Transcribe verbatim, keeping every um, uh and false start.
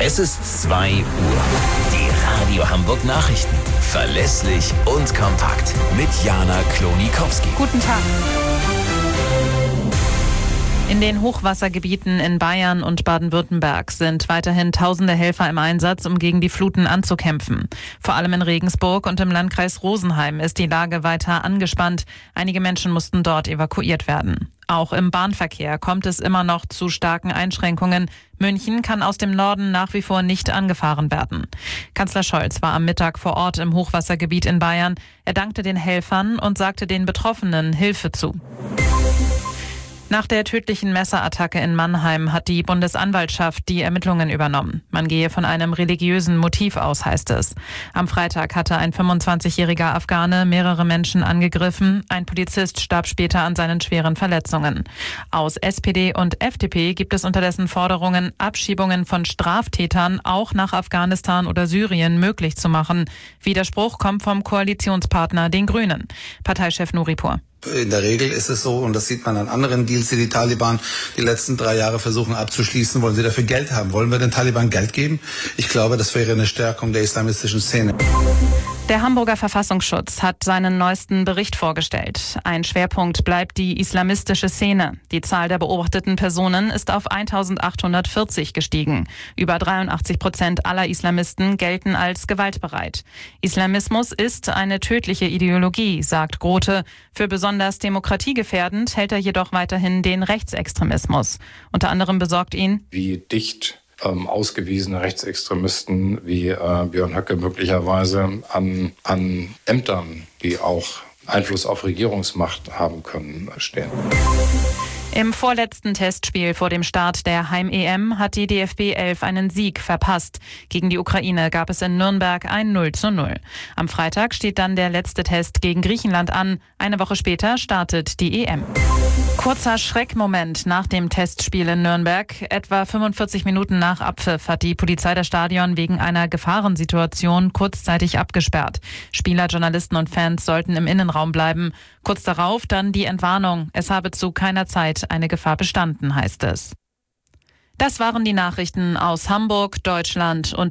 Es ist zwei Uhr. Die Radio Hamburg Nachrichten. Verlässlich und kompakt. Mit Jana Klonikowski. Guten Tag. In den Hochwassergebieten in Bayern und Baden-Württemberg sind weiterhin tausende Helfer im Einsatz, um gegen die Fluten anzukämpfen. Vor allem in Regensburg und im Landkreis Rosenheim ist die Lage weiter angespannt. Einige Menschen mussten dort evakuiert werden. Auch im Bahnverkehr kommt es immer noch zu starken Einschränkungen. München kann aus dem Norden nach wie vor nicht angefahren werden. Kanzler Scholz war am Mittag vor Ort im Hochwassergebiet in Bayern. Er dankte den Helfern und sagte den Betroffenen Hilfe zu. Nach der tödlichen Messerattacke in Mannheim hat die Bundesanwaltschaft die Ermittlungen übernommen. Man gehe von einem religiösen Motiv aus, heißt es. Am Freitag hatte ein fünfundzwanzigjähriger Afghane mehrere Menschen angegriffen. Ein Polizist starb später an seinen schweren Verletzungen. Aus S P D und F D P gibt es unterdessen Forderungen, Abschiebungen von Straftätern auch nach Afghanistan oder Syrien möglich zu machen. Widerspruch kommt vom Koalitionspartner, den Grünen. Parteichef Nuripur. In der Regel ist es so, und das sieht man an anderen Deals, die die Taliban die letzten drei Jahre versuchen abzuschließen, wollen sie dafür Geld haben. Wollen wir den Taliban Geld geben? Ich glaube, das wäre eine Stärkung der islamistischen Szene. Der Hamburger Verfassungsschutz hat seinen neuesten Bericht vorgestellt. Ein Schwerpunkt bleibt die islamistische Szene. Die Zahl der beobachteten Personen ist auf eintausendachthundertvierzig gestiegen. Über dreiundachtzig Prozent aller Islamisten gelten als gewaltbereit. Islamismus ist eine tödliche Ideologie, sagt Grote. Für besonders demokratiegefährdend hält er jedoch weiterhin den Rechtsextremismus. Unter anderem besorgt ihn, wie dicht ähm, ausgewiesene Rechtsextremisten wie äh, Björn Höcke möglicherweise an, an Ämtern, die auch Einfluss auf Regierungsmacht haben können, stehen. Im vorletzten Testspiel vor dem Start der Heim-E M hat die D F B elf einen Sieg verpasst. Gegen die Ukraine gab es in Nürnberg ein null zu null. Am Freitag steht dann der letzte Test gegen Griechenland an. Eine Woche später startet die E M. Kurzer Schreckmoment nach dem Testspiel in Nürnberg. Etwa fünfundvierzig Minuten nach Abpfiff hat die Polizei das Stadion wegen einer Gefahrensituation kurzzeitig abgesperrt. Spieler, Journalisten und Fans sollten im Innenraum bleiben. Kurz darauf dann die Entwarnung. Es habe zu keiner Zeit eine Gefahr bestanden, heißt es. Das waren die Nachrichten aus Hamburg, Deutschland und